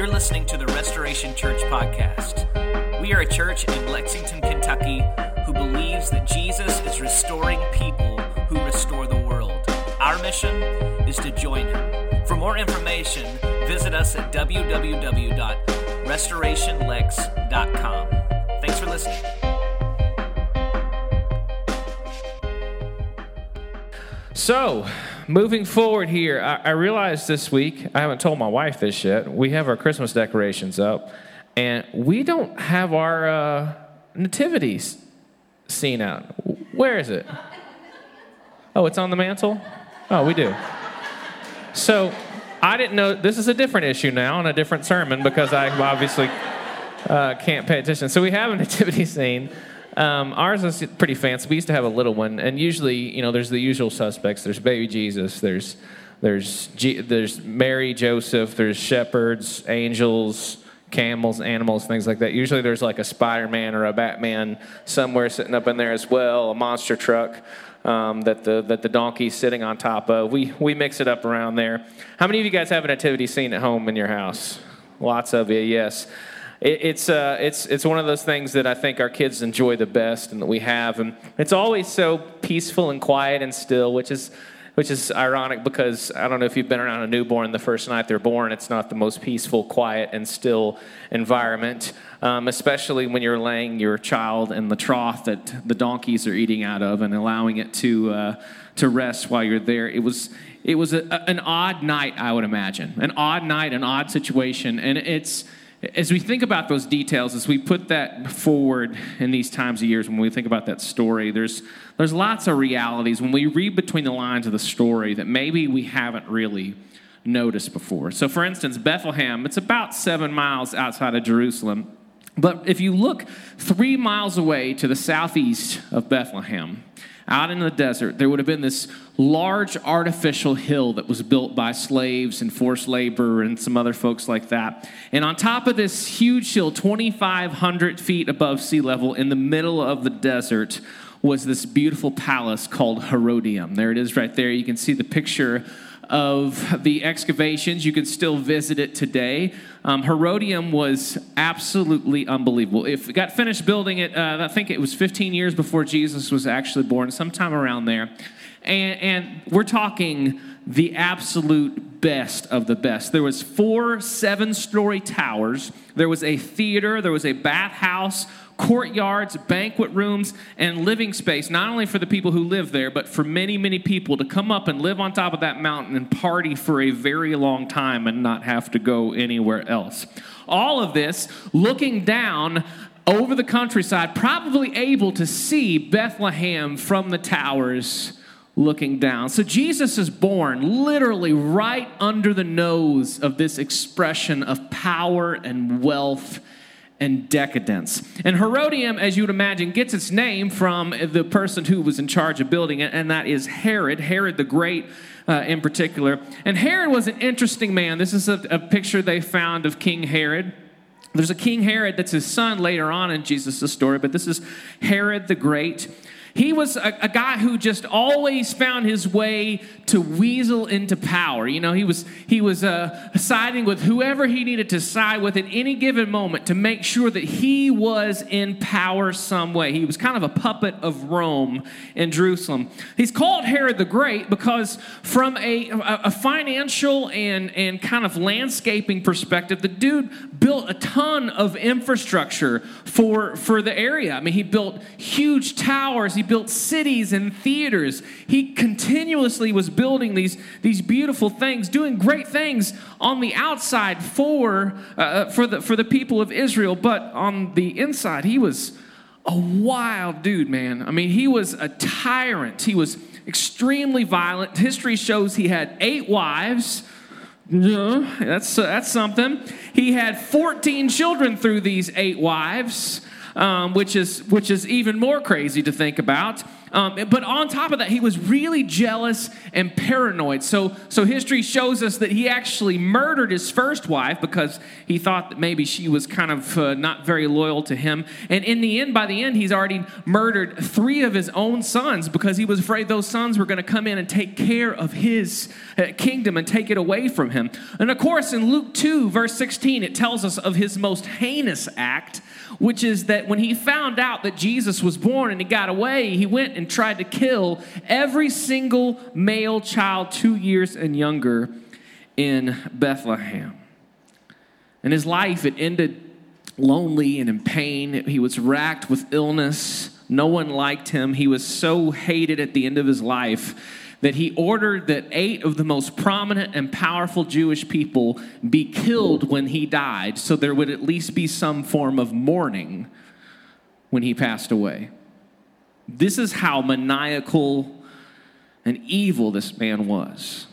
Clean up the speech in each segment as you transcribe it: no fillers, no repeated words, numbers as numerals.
You're listening to the Restoration Church podcast. We are a church in Lexington, Kentucky, who believes that Jesus is restoring people who restore the world. Our mission is to join him. For more information, visit us at www.restorationlex.com. Thanks for listening. So, moving forward here, I realized this week, I haven't told my wife this yet, we have our Christmas decorations up, and we don't have our nativities scene out. Where is it? Oh, it's on the mantle? Oh, we do. So, I didn't know, this is a different issue now and a different sermon because I obviously can't pay attention. So we have a nativity scene. Ours is pretty fancy. We used to have a little one, and usually, there's the usual suspects. There's baby Jesus. There's Mary, Joseph. There's shepherds, angels, camels, animals, things like that. Usually, there's like a Spider-Man or a Batman somewhere sitting up in there as well. A monster truck that the donkey's sitting on top of. We mix it up around there. How many of you guys have a nativity scene at home in your house? Lots of you, yes. It's one of those things that I think our kids enjoy the best and that we have, and it's always so peaceful and quiet and still, which is ironic because I don't know if you've been around a newborn the first night they're born. It's not the most peaceful, quiet, and still environment, especially when you're laying your child in the trough that the donkeys are eating out of and allowing it to rest while you're there. It was an odd night, I would imagine, an odd night, an odd situation, and it's. As we think about those details, as we put that forward in these times of years, when we think about that story, there's lots of realities when we read between the lines of the story that maybe we haven't really noticed before. So, for instance, Bethlehem, it's about 7 miles outside of Jerusalem. But if you look 3 miles away to the southeast of Bethlehem, out in the desert, there would have been this large artificial hill that was built by slaves and forced labor and some other folks like that. And on top of this huge hill, 2,500 feet above sea level, in the middle of the desert, was this beautiful palace called Herodium. There it is right there. You can see the picture of the excavations. You can still visit it today. Herodium was absolutely unbelievable. If it got finished building it, I think it was 15 years before Jesus was actually born, sometime around there. And we're talking the absolute best of the best. There was 4 7-story towers. There was a theater. There was a bathhouse, courtyards, banquet rooms, and living space, not only for the people who live there, but for many, many people to come up and live on top of that mountain and party for a very long time and not have to go anywhere else. All of this looking down over the countryside, probably able to see Bethlehem from the towers looking down. So Jesus is born literally right under the nose of this expression of power and wealth and decadence. And Herodium, as you would imagine, gets its name from the person who was in charge of building it, and that is Herod the Great in particular. And Herod was an interesting man. This is a picture they found of King Herod. There's a King Herod that's his son later on in Jesus' story, but this is Herod the Great. He was a guy who just always found his way to weasel into power. He was siding with whoever he needed to side with at any given moment to make sure that he was in power some way. He was kind of a puppet of Rome in Jerusalem. He's called Herod the Great because from a financial and kind of landscaping perspective, the dude built a ton of infrastructure for the area. I mean, he built huge towers. He built cities and theaters. He continuously was building these beautiful things, doing great things on the outside for the people of Israel. But on the inside, he was a wild dude, man. I mean, he was a tyrant. He was extremely violent. History shows he had 8 wives. That's something. He had 14 children through these 8 wives. Which is even more crazy to think about. But on top of that, he was really jealous and paranoid. So history shows us that he actually murdered his first wife because he thought that maybe she was kind of not very loyal to him. And by the end, he's already murdered 3 of his own sons because he was afraid those sons were going to come in and take care of his kingdom and take it away from him. And of course, in Luke 2, verse 16, it tells us of his most heinous act, which is that when he found out that Jesus was born and he got away, he went and tried to kill every single male child 2 years and younger in Bethlehem. And his life, it ended lonely and in pain. He was racked with illness. No one liked him. He was so hated at the end of his life that he ordered that 8 of the most prominent and powerful Jewish people be killed when he died, so there would at least be some form of mourning when he passed away. This is how maniacal and evil this man was.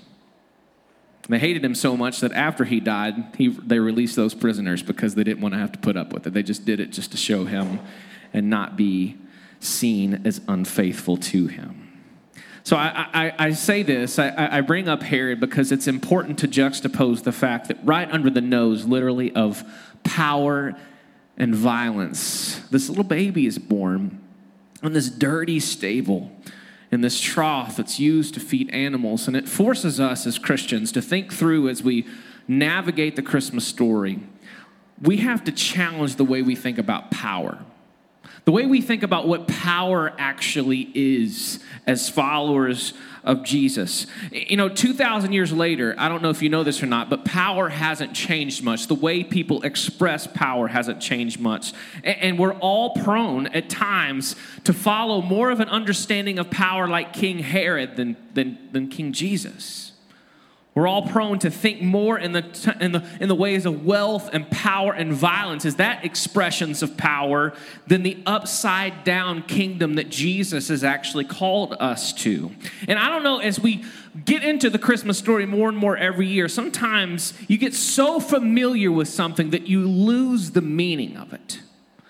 They hated him so much that after he died, they released those prisoners because they didn't want to have to put up with it. They just did it just to show him and not be seen as unfaithful to him. So I say this, I bring up Herod because it's important to juxtapose the fact that right under the nose, literally, of power and violence, this little baby is born in this dirty stable, in this trough that's used to feed animals. And it forces us as Christians to think through, as we navigate the Christmas story, we have to challenge the way we think about power. The way we think about what power actually is as followers of Jesus. 2,000 years later, I don't know if you know this or not, but power hasn't changed much. The way people express power hasn't changed much. And we're all prone at times to follow more of an understanding of power like King Herod than King Jesus. We're all prone to think more in the ways of wealth and power and violence. Is that expressions of power than the upside down kingdom that Jesus has actually called us to? And I don't know, as we get into the Christmas story more and more every year, sometimes you get so familiar with something that you lose the meaning of it.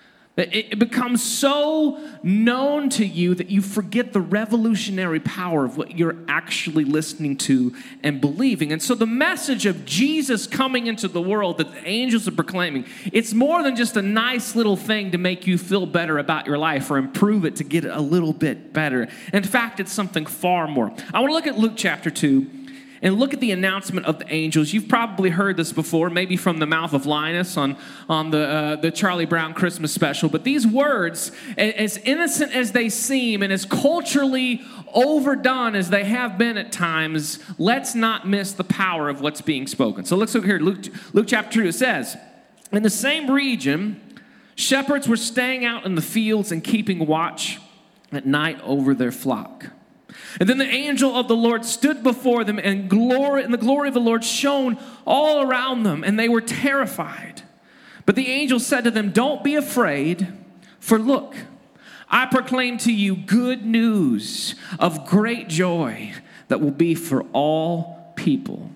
It becomes so known to you that you forget the revolutionary power of what you're actually listening to and believing. And so the message of Jesus coming into the world that the angels are proclaiming, it's more than just a nice little thing to make you feel better about your life or improve it to get it a little bit better. In fact, it's something far more. I want to look at Luke chapter 2. And look at the announcement of the angels. You've probably heard this before, maybe from the mouth of Linus on the Charlie Brown Christmas special. But these words, as innocent as they seem and as culturally overdone as they have been at times, let's not miss the power of what's being spoken. So let's look here. Luke chapter 2, it says, in the same region, shepherds were staying out in the fields and keeping watch at night over their flock. And then the angel of the Lord stood before them, and the glory of the Lord shone all around them, and they were terrified. But the angel said to them, "Don't be afraid, for look, I proclaim to you good news of great joy that will be for all people.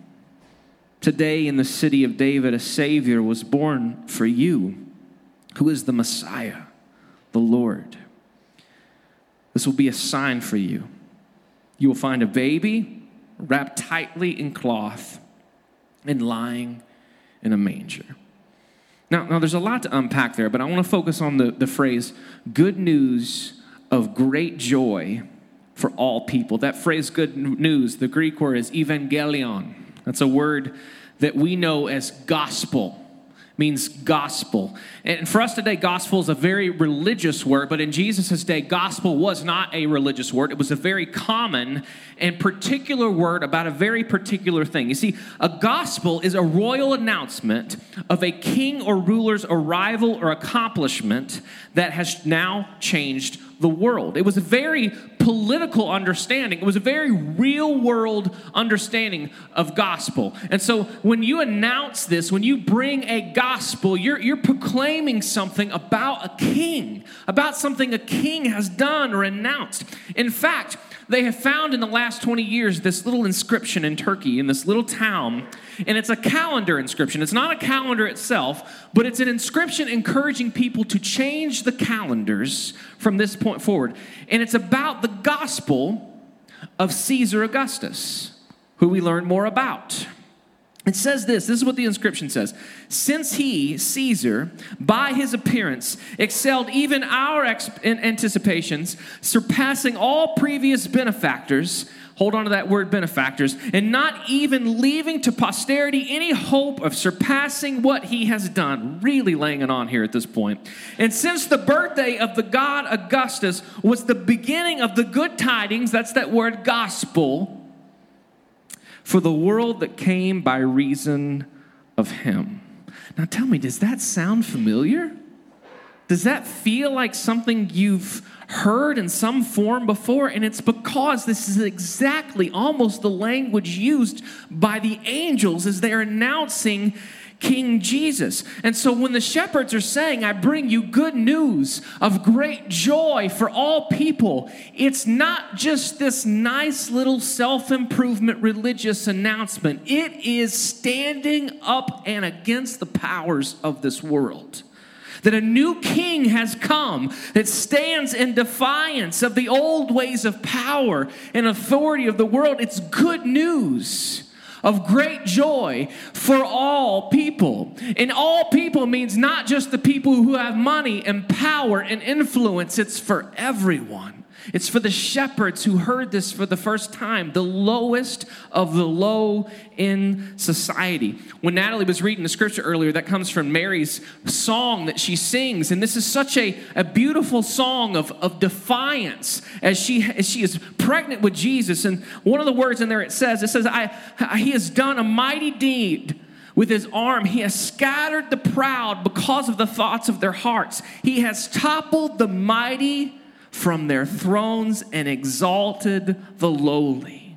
Today in the city of David, a Savior was born for you, who is the Messiah, the Lord. This will be a sign for you. You will find a baby wrapped tightly in cloth and lying in a manger." Now there's a lot to unpack there, but I want to focus on the phrase, good news of great joy for all people. That phrase, good news, the Greek word is evangelion. That's a word that we know as gospel. Means gospel. And for us today, gospel is a very religious word, but in Jesus' day, gospel was not a religious word. It was a very common and particular word about a very particular thing. You see, a gospel is a royal announcement of a king or ruler's arrival or accomplishment that has now changed the world. It was a very political understanding. It was a very real world understanding of gospel. And so when you announce this, when you bring a gospel, you're proclaiming something about a king, about something a king has done or announced. In fact, they have found in the last 20 years this little inscription in Turkey, in this little town, and it's a calendar inscription. It's not a calendar itself, but it's an inscription encouraging people to change the calendars from this point forward. And it's about the gospel of Caesar Augustus, who we learn more about. It says this is what the inscription says. Since he, Caesar, by his appearance, excelled even our anticipations, surpassing all previous benefactors, hold on to that word benefactors, and not even leaving to posterity any hope of surpassing what he has done. Really laying it on here at this point. And since the birthday of the god Augustus was the beginning of the good tidings, that's that word gospel, for the world that came by reason of him. Now tell me, does that sound familiar? Does that feel like something you've heard in some form before? And it's because this is exactly almost the language used by the angels as they're announcing King Jesus. And so when the shepherds are saying, I bring you good news of great joy for all people, it's not just this nice little self-improvement religious announcement. It is standing up and against the powers of this world. That a new king has come that stands in defiance of the old ways of power and authority of the world. It's good news of great joy for all people. And all people means not just the people who have money and power and influence. It's for everyone. It's for the shepherds who heard this for the first time, the lowest of the low in society. When Natalie was reading the scripture earlier, that comes from Mary's song that she sings. And this is such a beautiful song of defiance as she is pregnant with Jesus. And one of the words in there, it says, he has done a mighty deed. With his arm, he has scattered the proud because of the thoughts of their hearts. He has toppled the mighty from their thrones and exalted the lowly.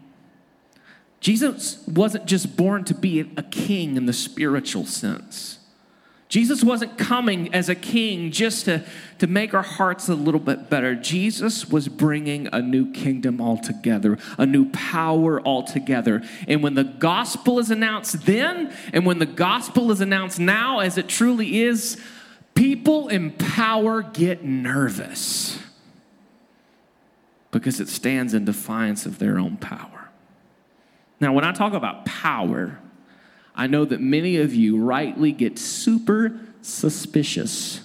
Jesus wasn't just born to be a king in the spiritual sense. Jesus wasn't coming as a king just to make our hearts a little bit better. Jesus was bringing a new kingdom altogether, a new power altogether. And when the gospel is announced then, and when the gospel is announced now, as it truly is, people in power get nervous because it stands in defiance of their own power. Now, when I talk about power, I know that many of you rightly get super suspicious.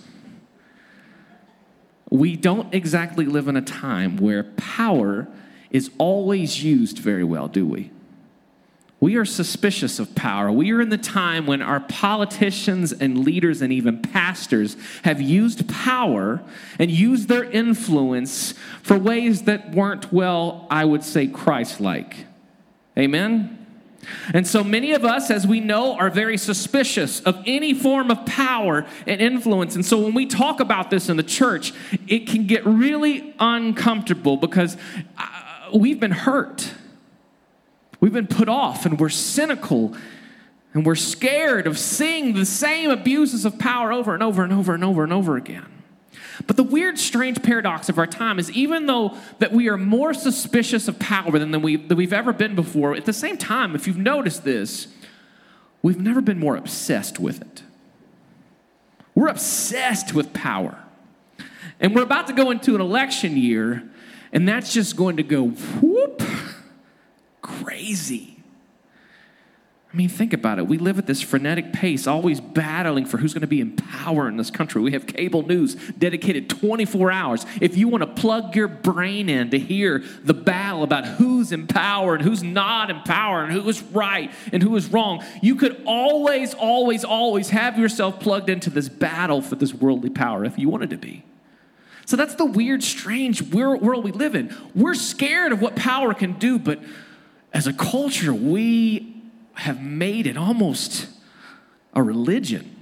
We don't exactly live in a time where power is always used very well, do we? We are suspicious of power. We are in the time when our politicians and leaders and even pastors have used power and used their influence for ways that weren't, well, I would say Christ-like. Amen? And so many of us, as we know, are very suspicious of any form of power and influence. And so when we talk about this in the church, it can get really uncomfortable because we've been hurt. We've been put off, and we're cynical, and we're scared of seeing the same abuses of power over and over and over and over and over again. But the weird, strange paradox of our time is even though that we are more suspicious of power than we've ever been before, at the same time, if you've noticed this, we've never been more obsessed with it. We're obsessed with power. And we're about to go into an election year, and that's just going to go whoop. Crazy. I mean, think about it. We live at this frenetic pace, always battling for who's going to be in power in this country. We have cable news dedicated 24 hours. If you want to plug your brain in to hear the battle about who's in power and who's not in power and who is right and who is wrong, you could always, always, always have yourself plugged into this battle for this worldly power if you wanted to be. So that's the weird, strange world we live in. We're scared of what power can do, but as a culture, we have made it almost a religion.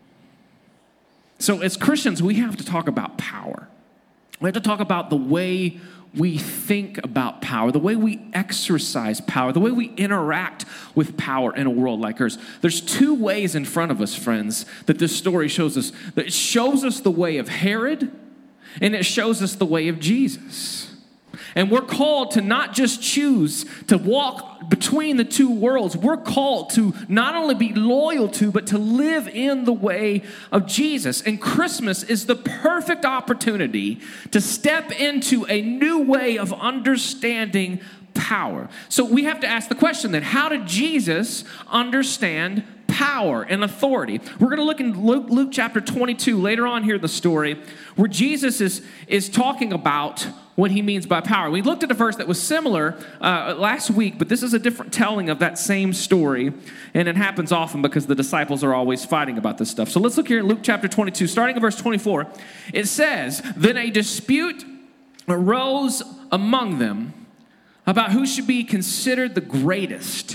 So as Christians, we have to talk about power. We have to talk about the way we think about power, the way we exercise power, the way we interact with power in a world like ours. There's two ways in front of us, friends, that this story shows us. It shows us the way of Herod, and it shows us the way of Jesus. And we're called to not just choose to walk between the two worlds. We're called to not only be loyal to, but to live in the way of Jesus. And Christmas is the perfect opportunity to step into a new way of understanding power. So we have to ask the question then, how did Jesus understand power and authority? We're going to look in Luke chapter 22 later on here in the story, where Jesus is talking about what he means by power. We looked at a verse that was similar last week, but this is a different telling of that same story, and it happens often because the disciples are always fighting about this stuff. So let's look here in Luke chapter 22, starting in verse 24. It says, "Then a dispute arose among them about who should be considered the greatest.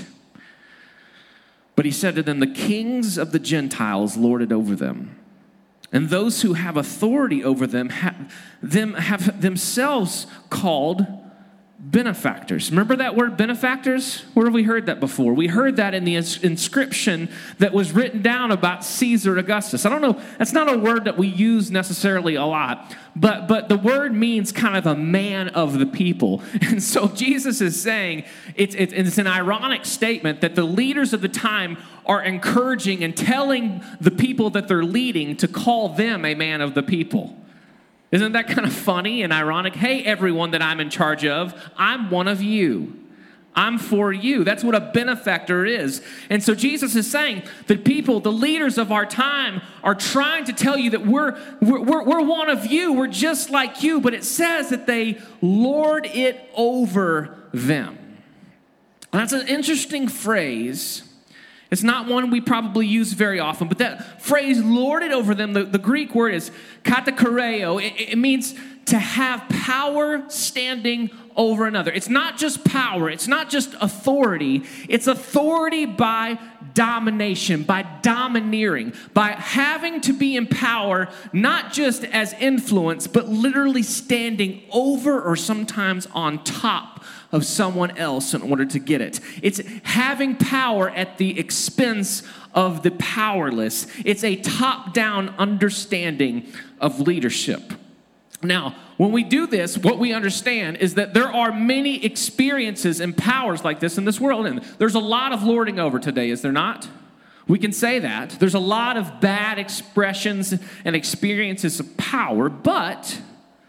But he said to them, the kings of the Gentiles lord it over them, and those who have authority over them have themselves called benefactors." Remember that word benefactors? Where have we heard that before? We heard that in the inscription that was written down about Caesar Augustus. I don't know, that's not a word that we use necessarily a lot, but the word means kind of a man of the people. And so Jesus is saying, it's an ironic statement that the leaders of the time are encouraging and telling the people that they're leading to call them a man of the people. Isn't that kind of funny and ironic? Hey, everyone that I'm in charge of, I'm one of you. I'm for you. That's what a benefactor is. And so Jesus is saying that people, the leaders of our time, are trying to tell you that we're one of you. We're just like you. But it says that they lord it over them. And that's an interesting phrase. It's not one we probably use very often, but that phrase, lord it over them, the Greek word is katakareo. It means to have power standing over another. It's not just power. It's not just authority. It's authority by domination, by domineering, by having to be in power, not just as influence, but literally standing over or sometimes on top of someone else in order to get it. It's having power at the expense of the powerless. It's a top-down understanding of leadership. Now, when we do this, what we understand is that there are many experiences and powers like this in this world. And there's a lot of lording over today, is there not? We can say that. There's a lot of bad expressions and experiences of power, but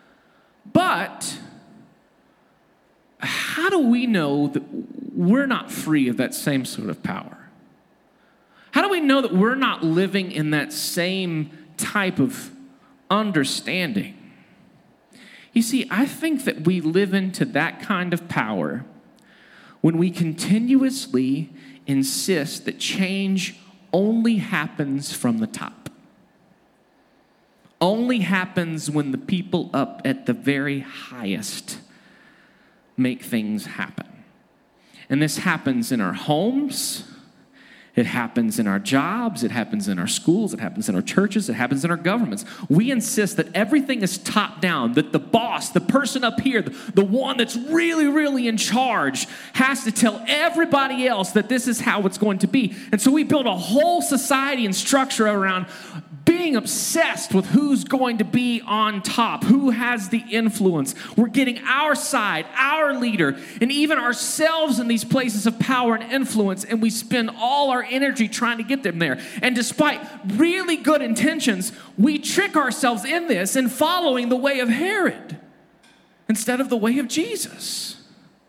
how do we know that we're not free of that same sort of power? How do we know that we're not living in that same type of understanding? You see, I think that we live into that kind of power when we continuously insist that change only happens from the top. Only happens when the people up at the very highest make things happen. And this happens in our homes. It happens in our jobs, it happens in our schools, it happens in our churches, it happens in our governments. We insist that everything is top down, that the boss, the person up here, the one that's really, really in charge has to tell everybody else that this is how it's going to be. And so we build a whole society and structure around being obsessed with who's going to be on top, who has the influence. We're getting our side, our leader, and even ourselves in these places of power and influence, and we spend all our energy trying to get them there. And despite really good intentions, we trick ourselves in this and following the way of Herod instead of the way of Jesus.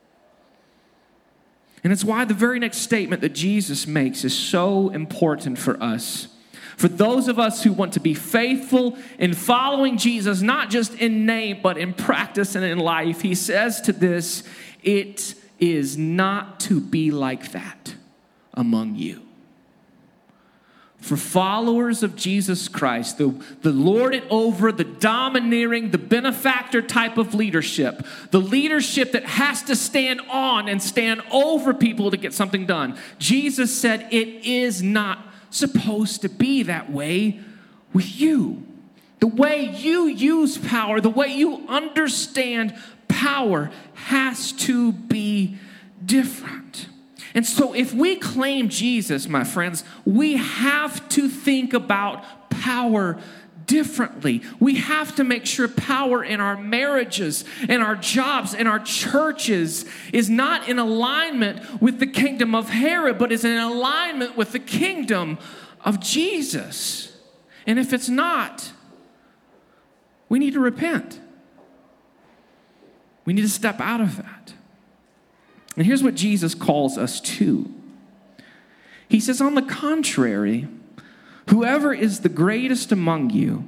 And it's why the very next statement that Jesus makes is so important for us. For those of us who want to be faithful in following Jesus, not just in name, but in practice and in life, he says to this, it is not to be like that among you. For followers of Jesus Christ, the lord it over, the domineering, the benefactor type of leadership, the leadership that has to stand on and stand over people to get something done, Jesus said it is not supposed to be that way with you. The way you use power, the way you understand power has to be different. And so if we claim Jesus, my friends, we have to think about power differently. We have to make sure power in our marriages, in our jobs, in our churches is not in alignment with the kingdom of Herod, but is in alignment with the kingdom of Jesus. And if it's not, we need to repent. We need to step out of that. And here's what Jesus calls us to. He says, on the contrary, whoever is the greatest among you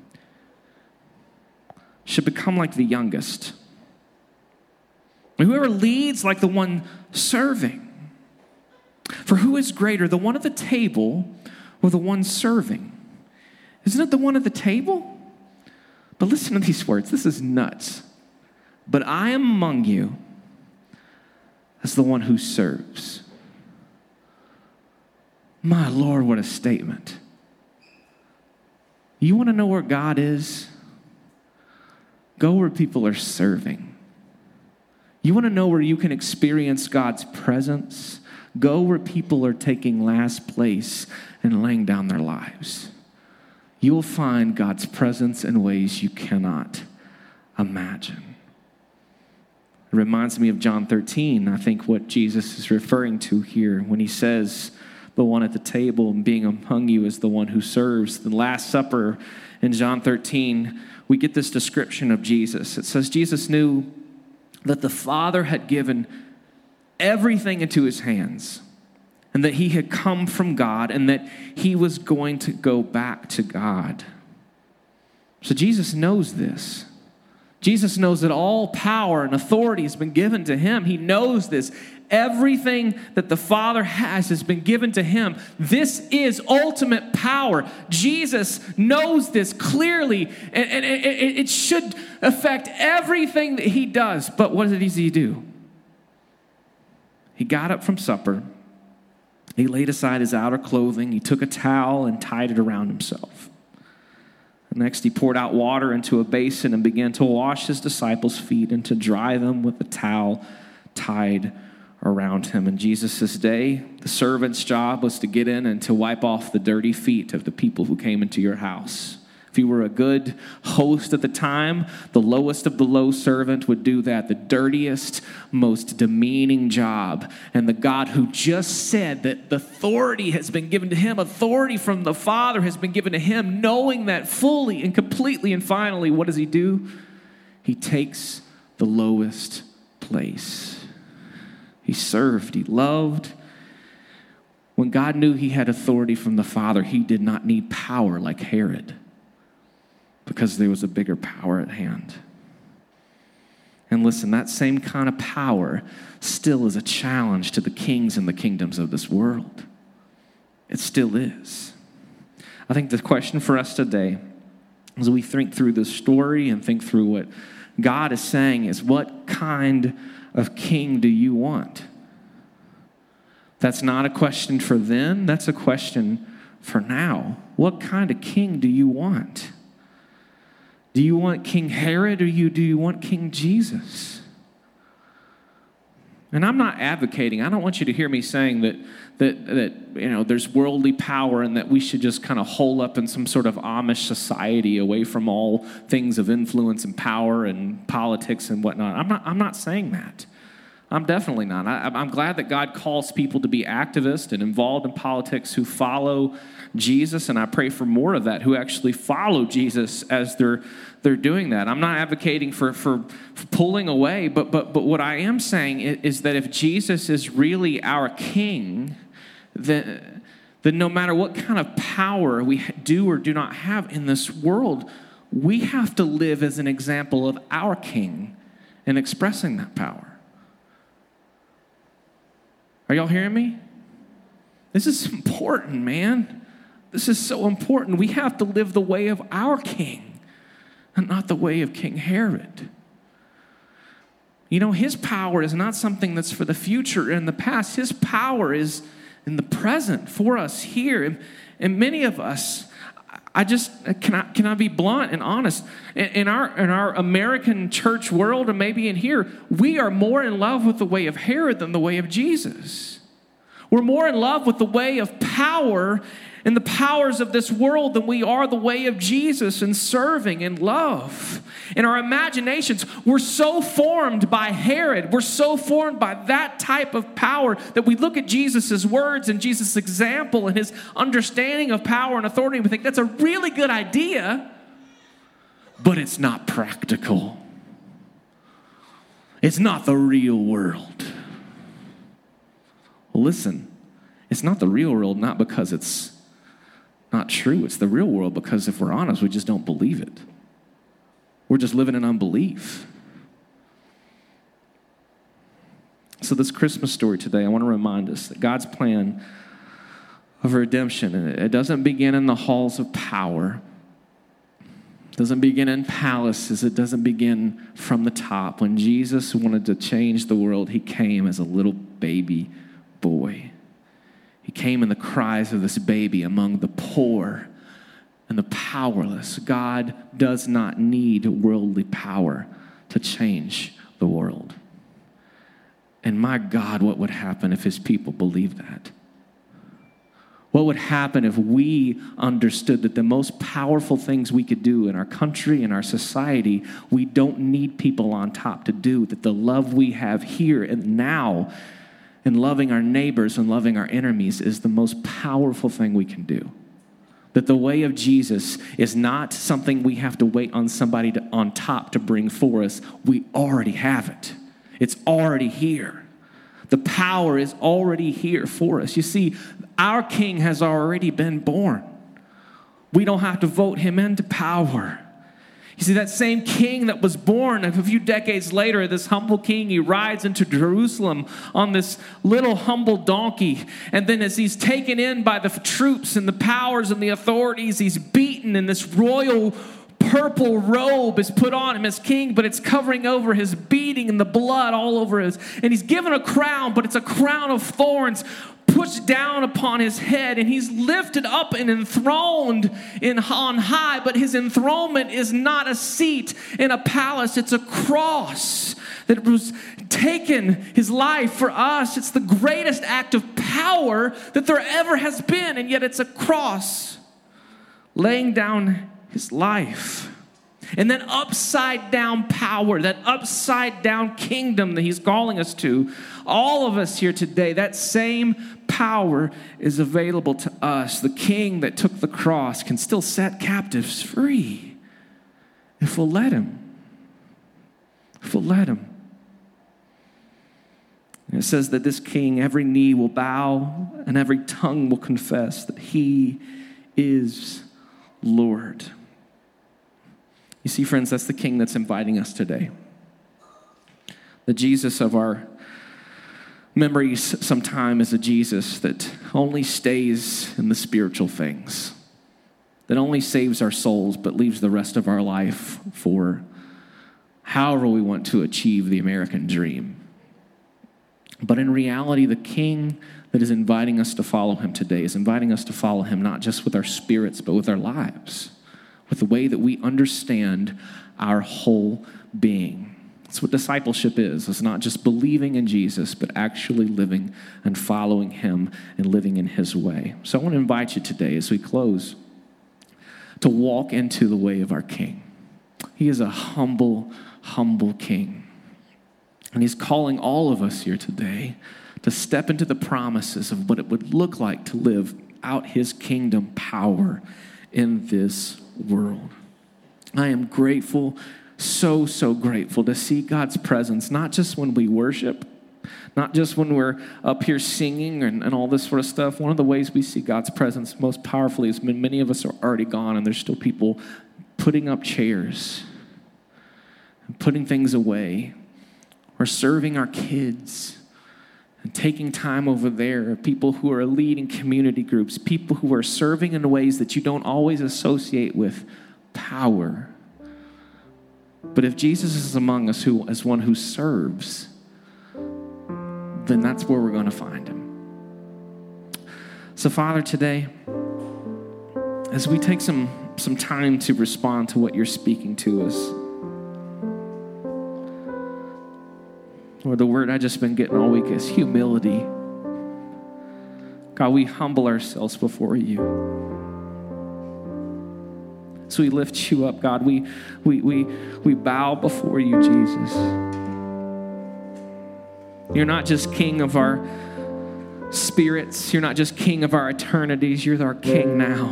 should become like the youngest. And whoever leads like the one serving. For who is greater, the one at the table or the one serving? Isn't it the one at the table? But listen to these words. This is nuts. But I am among you as the one who serves. My Lord, what a statement. You want to know where God is? Go where people are serving. You want to know where you can experience God's presence? Go where people are taking last place and laying down their lives. You will find God's presence in ways you cannot imagine. It reminds me of John 13, I think what Jesus is referring to here when he says, the one at the table and being among you is the one who serves. The Last Supper in John 13, we get this description of Jesus. It says Jesus knew that the Father had given everything into his hands and that he had come from God and that he was going to go back to God. So Jesus knows this. Jesus knows that all power and authority has been given to him. He knows this. Everything that the Father has been given to him. This is ultimate power. Jesus knows this clearly, and it should affect everything that he does. But what did he do? He got up from supper. He laid aside his outer clothing. He took a towel and tied it around himself. Next, he poured out water into a basin and began to wash his disciples' feet and to dry them with a towel tied around him. In Jesus' day, the servant's job was to get in and to wipe off the dirty feet of the people who came into your house. If you were a good host at the time, the lowest of the low servant would do that, the dirtiest, most demeaning job. And the God who just said that the authority has been given to him, authority from the Father has been given to him, knowing that fully and completely, and finally, what does he do? He takes the lowest place. He served, he loved. When God knew he had authority from the Father, he did not need power like Herod, because there was a bigger power at hand. And listen, that same kind of power still is a challenge to the kings and the kingdoms of this world. It still is. I think the question for us today, as we think through this story and think through what God is saying, is what kind of king do you want? That's not a question for then, that's a question for now. What kind of king do you want? Do you want King Herod or do you want King Jesus? And I'm not advocating, I don't want you to hear me saying that there's worldly power and that we should just kind of hole up in some sort of Amish society away from all things of influence and power and politics and whatnot. I'm not saying that. I'm definitely not. I'm glad that God calls people to be activists and involved in politics who follow Jesus, and I pray for more of that, who actually follow Jesus as they're doing that. I'm not advocating for pulling away, but what I am saying is that if Jesus is really our king, then no matter what kind of power we do or do not have in this world, we have to live as an example of our king in expressing that power. Are y'all hearing me? This is important, man. This is so important. We have to live the way of our king and not the way of King Herod. You know, his power is not something that's for the future and the past. His power is in the present for us here. And many of us, can I be blunt and honest? In our American church world, and maybe in here, we are more in love with the way of Herod than the way of Jesus. We're more in love with the way of power in the powers of this world than we are the way of Jesus in serving and love. In our imaginations, we're so formed by Herod. We're so formed by that type of power that we look at Jesus' words and Jesus' example and his understanding of power and authority, and we think that's a really good idea, but it's not practical. It's not the real world. Well, listen, it's not the real world, not because it's not true. It's the real world because if we're honest, we just don't believe it. We're just living in unbelief. So this Christmas story today, I want to remind us that God's plan of redemption, it doesn't begin in the halls of power. It doesn't begin in palaces. It doesn't begin from the top. When Jesus wanted to change the world, he came as a little baby boy. He came in the cries of this baby among the poor and the powerless. God does not need worldly power to change the world. And my God, what would happen if his people believed that? What would happen if we understood that the most powerful things we could do in our country and our society, we don't need people on top to do, that the love we have here and now in loving our neighbors and loving our enemies is the most powerful thing we can do? That the way of Jesus is not something we have to wait on somebody on top to bring for us. We already have it. It's already here. The power is already here for us. You see, our King has already been born. We don't have to vote him into power. You see, that same king that was born a few decades later, this humble king, he rides into Jerusalem on this little humble donkey. And then as he's taken in by the troops and the powers and the authorities, he's beaten, and this royal purple robe is put on him as king, but it's covering over his beating and the blood all over his. And he's given a crown, but it's a crown of thorns pushed down upon his head, and he's lifted up and enthroned on high, but his enthronement is not a seat in a palace. It's a cross that was taken, his life for us. It's the greatest act of power that there ever has been, and yet it's a cross laying down his life. And that upside down power, that upside down kingdom that he's calling us to, all of us here today, that same power is available to us. The king that took the cross can still set captives free if we'll let him. If we'll let him. And it says that this king, every knee will bow and every tongue will confess that he is Lord. You see, friends, that's the king that's inviting us today. The Jesus of our memories sometimes is a Jesus that only stays in the spiritual things, that only saves our souls but leaves the rest of our life for however we want to achieve the American dream. But in reality, the king that is inviting us to follow him today is inviting us to follow him not just with our spirits but with our lives, with the way that we understand our whole being. That's what discipleship is. It's not just believing in Jesus, but actually living and following him and living in his way. So I want to invite you today as we close to walk into the way of our King. He is a humble, humble King. And he's calling all of us here today to step into the promises of what it would look like to live out his kingdom power in this world. I am grateful, so grateful to see God's presence, not just when we worship, not just when we're up here singing and all this sort of stuff. One of the ways we see God's presence most powerfully is when many of us are already gone and there's still people putting up chairs and putting things away, or serving our kids and taking time over there, people who are leading community groups, people who are serving in ways that you don't always associate with power. But if Jesus is among us as one who serves, then that's where we're going to find him. So, Father, today, as we take some time to respond to what you're speaking to us, or the word I just been getting all week is humility. God, we humble ourselves before you. So we lift you up, God. We bow before you, Jesus. You're not just king of our spirits. You're not just king of our eternities. You're our king now.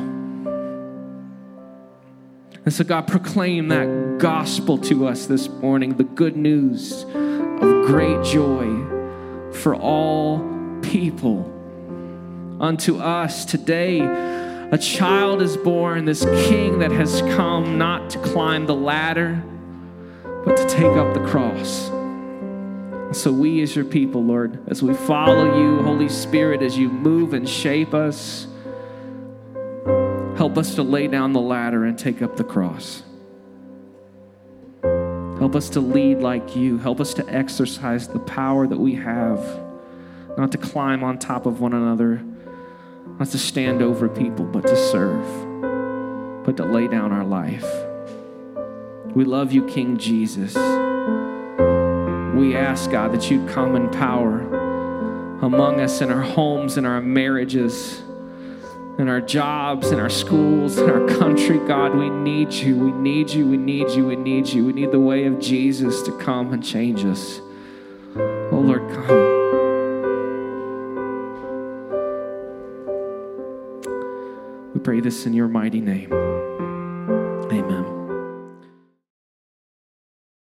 And so, God, proclaim that gospel to us this morning, the good news of great joy for all people. Unto us today, a child is born, this king that has come not to climb the ladder, but to take up the cross. So we as your people, Lord, as we follow you, Holy Spirit, as you move and shape us, help us to lay down the ladder and take up the cross. Help us to lead like you. Help us to exercise the power that we have, not to climb on top of one another, not to stand over people, but to serve, but to lay down our life. We love you, King Jesus. We ask, God, that you'd come in power among us in our homes, in our marriages, in our jobs, in our schools, in our country. God, we need you. We need you. We need you. We need you. We need the way of Jesus to come and change us. Oh, Lord, come. We pray this in your mighty name.